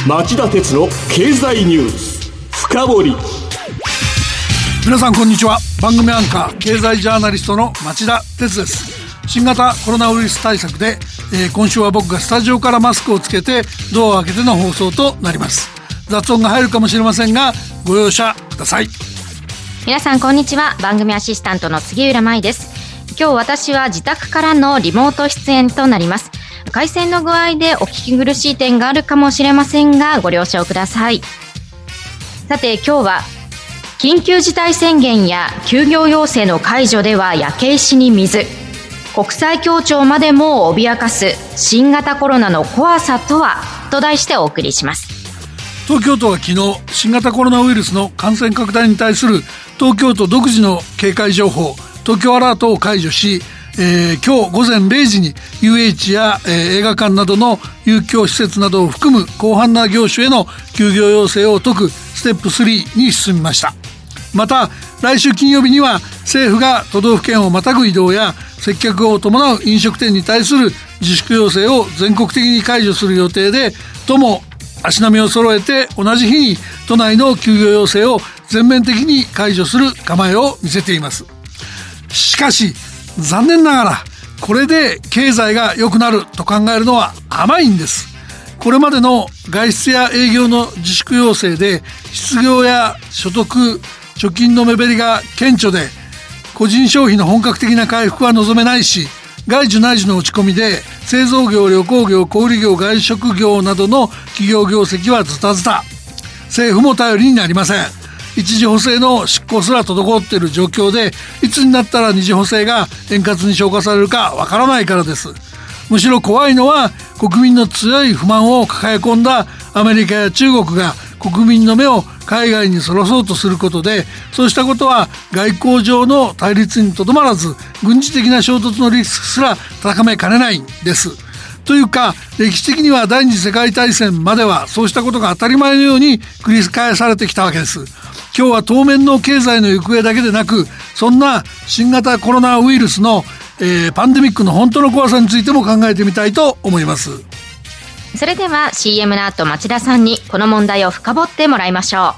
町田鉄の経済ニュース深掘り。 皆さんこんにちは。番組アンカー経済ジャーナリストの町田鉄です。新型コロナウイルス対策で、今週は僕がスタジオからマスクをつけてドアを開けての放送となります。雑音が入るかもしれませんがご容赦ください。 皆さんこんにちは。番組アシスタントの杉浦舞です。今日私は自宅からのリモート出演となります。回線の具合でお聞き苦しい点があるかもしれませんがご了承ください。さて今日は緊急事態宣言や休業要請の解除では焼け石に水、国際協調までも脅かす新型コロナの怖さとはと題してお送りします。 東京都は昨日新型コロナウイルスの感染拡大に対する東京都独自の警戒情報東京アラートを解除し、今日午前0時に UH や、映画館などの遊興施設などを含む広範な業種への休業要請を解くステップ3に進みました。また来週金曜日には政府が都道府県をまたぐ移動や接客を伴う飲食店に対する自粛要請を全国的に解除する予定で、都も足並みを揃えて同じ日に都内の休業要請を全面的に解除する構えを見せています。しかし残念ながらこれで経済が良くなると考えるのは甘いんです。これまでの外出や営業の自粛要請で失業や所得貯金の目減りが顕著で、個人消費の本格的な回復は望めないし、外需内需の落ち込みで製造業、旅行業、小売業、外食業などの企業業績はズタズタ。政府も頼りになりません。一次補正の執行すら滞っている状況で、いつになったら二次補正が円滑に消化されるかわからないからです。むしろ怖いのは国民の強い不満を抱え込んだアメリカや中国が国民の目を海外にそらそうとすることで、そうしたことは外交上の対立にとどまらず軍事的な衝突のリスクすら高めかねないんです。というか歴史的には第二次世界大戦まではそうしたことが当たり前のように繰り返されてきたわけです。今日は当面の経済の行方だけでなく、そんな新型コロナウイルスの、パンデミックの本当の怖さについても考えてみたいと思います。 それでは CM の後町田さんにこの問題を深掘ってもらいましょ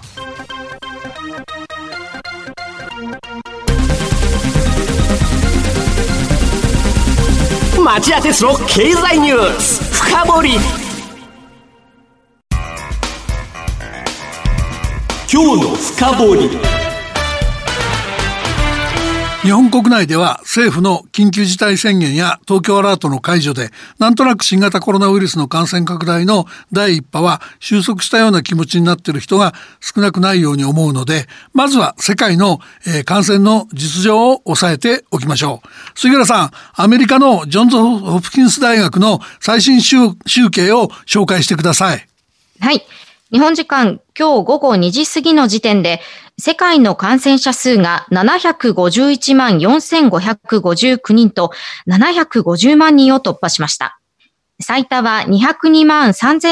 う。町田鉄の経済ニュース深掘り。今日の深掘り。 日本国内では政府の緊急事態宣言や東京アラートの解除でなんとなく新型コロナウイルスの感染拡大の第一波は収束したような気持ちになっている人が少なくないように思うので、まずは世界の、感染の実情を押さえておきましょう。杉浦さん、アメリカのジョンズ・ホプキンス大学の最新集計を紹介してください。 はい。日本時間今日午後2時過ぎの時点で世界の感染者数が751万4559人と750万人を突破しました。最多は202万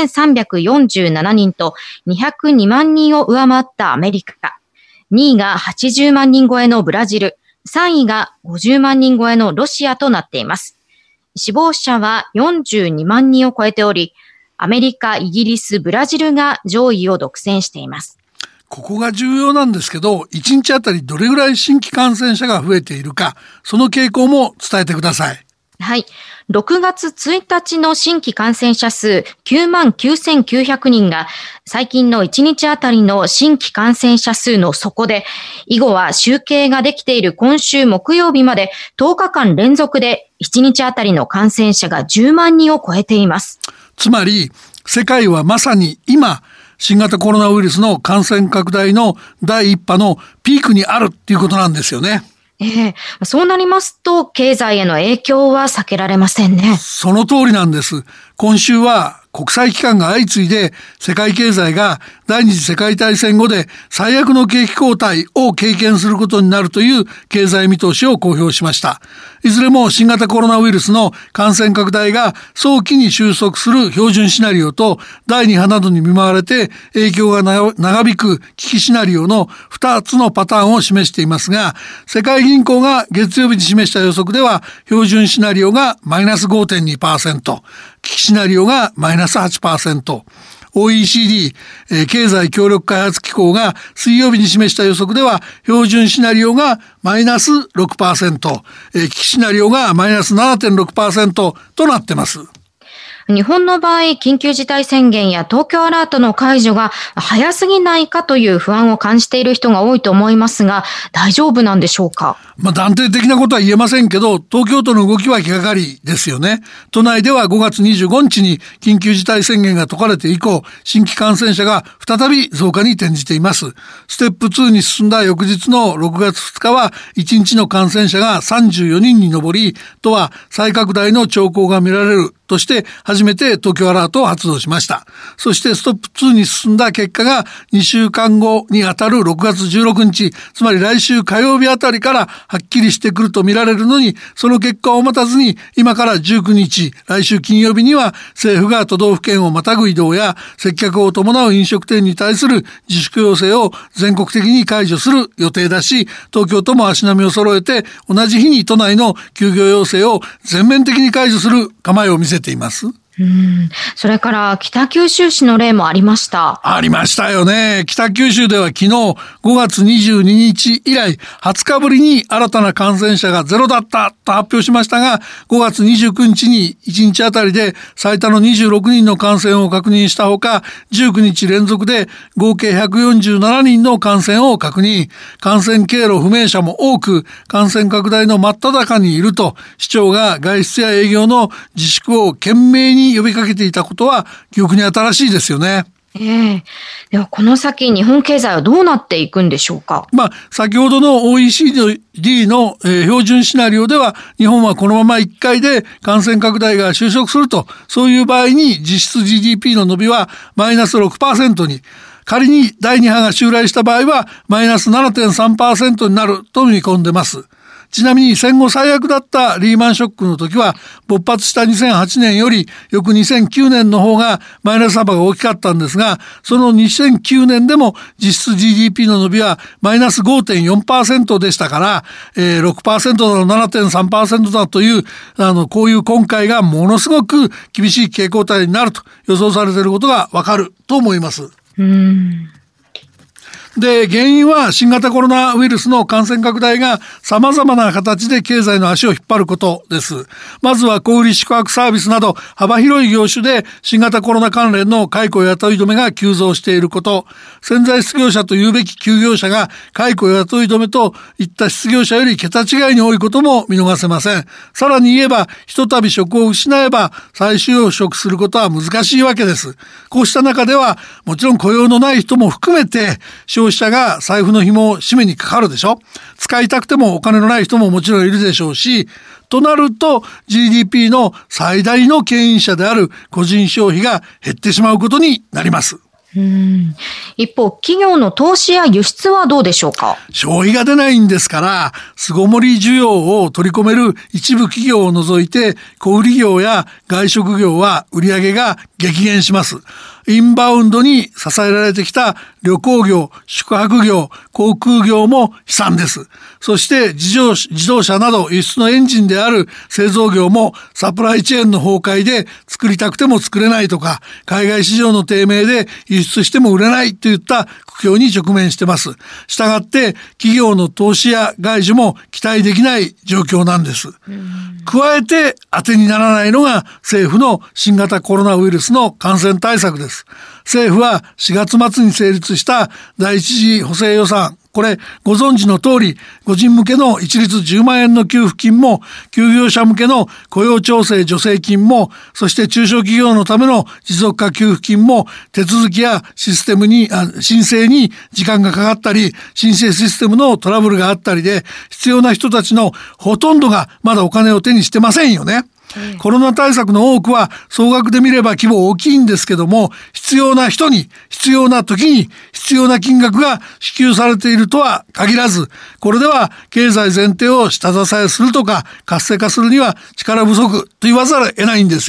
3347人と202万人を上回ったアメリカ。2位が80万人超えのブラジル。3位が50万人超えのロシアとなっています。死亡者は42万人を超えており、アメリカ、イギリス、ブラジルが上位を独占しています。 ここが重要なんですけど、1日あたりどれぐらい新規感染者が増えているか、その傾向も伝えてください。 はい。6月1日の新規感染者数99,900人が最近の1日あたりの新規感染者数の底で、以後は集計ができている今週木曜日まで10日間連続で1日あたりの感染者が10万人を超えています。 つまり世界はまさに今新型コロナウイルスの感染拡大の第一波のピークにあるっていうことなんですよね。 そうなりますと経済への影響は避けられませんね。 その通りなんです。今週は国際機関が相次いで世界経済が第二次世界大戦後で最悪の景気後退を経験することになるという経済見通しを公表しました。いずれも新型コロナウイルスの感染拡大が早期に収束する標準シナリオと第2波などに見舞われて影響が長引く危機シナリオの2つのパターンを示していますが、世界銀行が月曜日に示した予測では標準シナリオがマイナス 5.2%、危機シナリオがマイナス 8%、 OECD、経済協力開発機構が水曜日に示した予測では、標準シナリオがマイナス 6%、危機シナリオがマイナス 7.6% となってます。 日本の場合、緊急事態宣言や東京アラートの解除が早すぎないかという不安を感じている人が多いと思いますが、大丈夫なんでしょうか？ 断定的なことは言えませんけど、東京都の動きは気がかりですよね。都内では5月25日に緊急事態宣言が解かれて以降、新規感染者が再び増加に転じています。ステップ2に進んだ翌日の6月2日は、1日の感染者が34人に上り、都は再拡大の兆候が見られるとして初めて東京アラートを発動しました。そしてストップ2に進んだ結果が2週間後にあたる6月16日、つまり来週火曜日あたりからはっきりしてくると見られるのに、その結果を待たずに今から19日、来週金曜日には政府が都道府県をまたぐ移動や接客を伴う飲食店に対する自粛要請を全国的に解除する予定だし、東京都も足並みを揃えて同じ日に都内の休業要請を全面的に解除する構えを見せています。 それから北九州市の例もありました。 ありましたよね。北九州では昨日5月22日以来20日ぶりに新たな感染者がゼロだったと発表しましたが、5月29日に1日あたりで最多の26人の感染を確認したほか、19日連続で合計147人の感染を確認。感染経路不明者も多く、感染拡大の真っ只中にいると市長が外出や営業の自粛を懸命に呼びかけていたことは記憶に新しいですよね。 ではこの先日本経済はどうなっていくんでしょうか？ 先ほどの OECD の標準シナリオでは、日本はこのまま1回で感染拡大が収束すると、そういう場合に実質 GDP の伸びはマイナス 6% に、仮に第2波が襲来した場合はマイナス 7.3% になると見込んでます。ちなみに戦後最悪だったリーマンショックの時は、勃発した2008年より翌2009年の方がマイナス幅が大きかったんですが、その2009年でも実質 GDP の伸びはマイナス 5.4% でしたから、6% だの 7.3% だというこういう今回がものすごく厳しい傾向体になると予想されていることがわかると思います。で、原因は新型コロナウイルスの感染拡大が様々な形で経済の足を引っ張ることです。まずは小売宿泊サービスなど幅広い業種で新型コロナ関連の解雇雇い止めが急増していること。潜在失業者というべき休業者が解雇雇い止めといった失業者より桁違いに多いことも見逃せません。さらに言えば、ひとたび職を失えば再就職することは難しいわけです。こうした中では、もちろん雇用のない人も含めて消費者が財布の紐を締めにかかるでしょ。使いたくてもお金のない人ももちろんいるでしょうし、となると GDP の最大の牽引者である個人消費が減ってしまうことになります。 一方、企業の投資や輸出はどうでしょうか？ 消費が出ないんですから、巣ごもり需要を取り込める一部企業を除いて、小売業や外食業は売上が激減します。インバウンドに支えられてきた旅行業、宿泊業、航空業も悲惨です。そして自動車など輸出のエンジンである製造業もサプライチェーンの崩壊で作りたくても作れないとか、海外市場の低迷で輸出しても売れないといった苦境に直面してます。したがって企業の投資や外需も期待できない状況なんです。加えて当てにならないのが政府の新型コロナウイルスの感染対策です。政府は4月末に成立した第一次補正予算、これご存知の通り、個人向けの一律10万円の給付金も、休業者向けの雇用調整助成金も、そして中小企業のための持続化給付金も、手続きやシステムに申請に時間がかかったり、申請システムのトラブルがあったりで、必要な人たちのほとんどがまだお金を手にしてませんよね。コロナ対策の多くは総額で見れば規模大きいんですけども、必要な人に必要な時に必要な金額が支給されているとは限らず、これでは経済全体を下支えするとか活性化するには力不足と言わざるを得ないんですよ。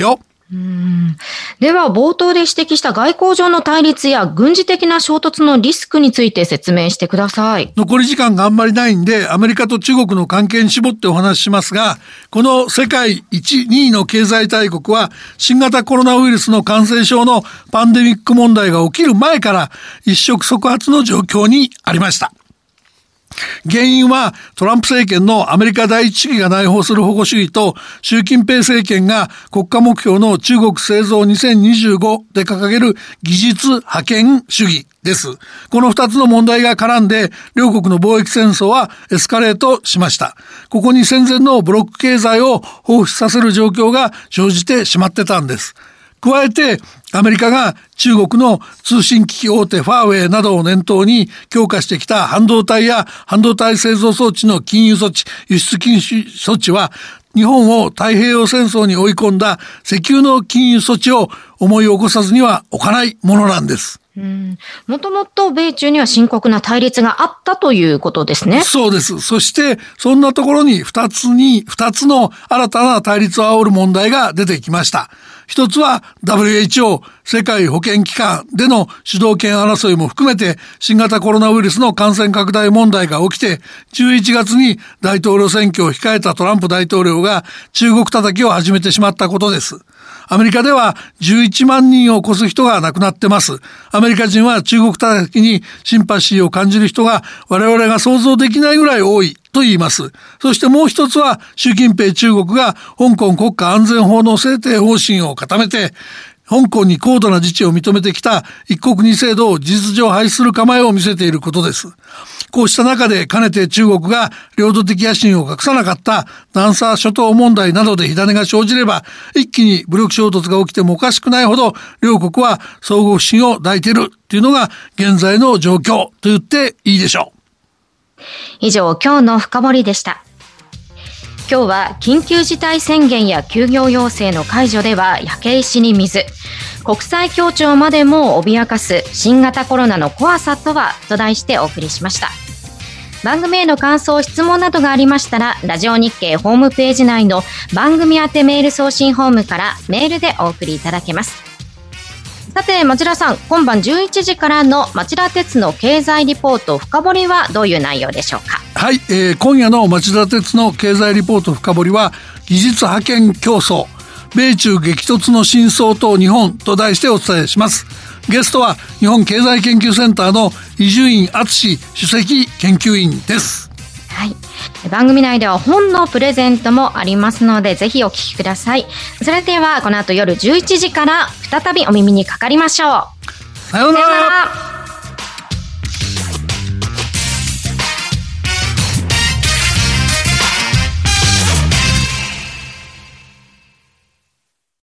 では冒頭で指摘した外交上の対立や軍事的な衝突のリスクについて説明してください。 残り時間があんまりないんで、アメリカと中国の関係に絞ってお話ししますが、この世界1、2位の経済大国は新型コロナウイルスの感染症のパンデミック問題が起きる前から一触即発の状況にありました。原因はトランプ政権のアメリカ第一主義が内包する保護主義と習近平政権が国家目標の中国製造2025で掲げる技術覇権主義です。この2つの問題が絡んで両国の貿易戦争はエスカレートしました。ここに戦前のブロック経済を彷彿させる状況が生じてしまってたんです。加えてアメリカが中国の通信機器大手ファーウェイなどを念頭に強化してきた半導体や半導体製造装置の禁輸措置、輸出禁止措置は日本を太平洋戦争に追い込んだ石油の禁輸措置を思い起こさずには置かないものなんです。 もともと米中には深刻な対立があったということですね。 そうです。そしてそんなところに2つの新たな対立を煽る問題が出てきました。一つは WHO 世界保健機関での主導権争いも含めて新型コロナウイルスの感染拡大問題が起きて11月に大統領選挙を控えたトランプ大統領が中国叩きを始めてしまったことです。アメリカでは11万人を超す人が亡くなってます。アメリカ人は中国叩きにシンパシーを感じる人が我々が想像できないぐらい多いと言います。そしてもう一つは習近平中国が香港国家安全法の制定方針を固めて香港に高度な自治を認めてきた一国二制度を事実上廃止する構えを見せていることです。こうした中でかねて中国が領土的野心を隠さなかった南沙諸島問題などで火種が生じれば一気に武力衝突が起きてもおかしくないほど両国は相互不信を抱いているというのが現在の状況と言っていいでしょう。 以上、今日の深掘りでした。今日は緊急事態宣言や休業要請の解除では焼け石に水、国際協調までも脅かす新型コロナの怖さとはと題してお送りしました。番組への感想、質問などがありましたらラジオ日経ホームページ内の番組宛てメール送信フォームからメールでお送りいただけます。さて町田さん、今晩11時からの町田鉄の経済リポート深掘りはどういう内容でしょうか。 はい、今夜の町田鉄の経済リポート深掘りは技術覇権競争、米中激突の真相と日本と題してお伝えします。ゲストは日本経済研究センターの伊集院敦首席研究員です。 はい、番組内では本のプレゼントもありますのでぜひお聞きください。それではこの後夜11時から再びお耳にかかりましょう。 さようなら。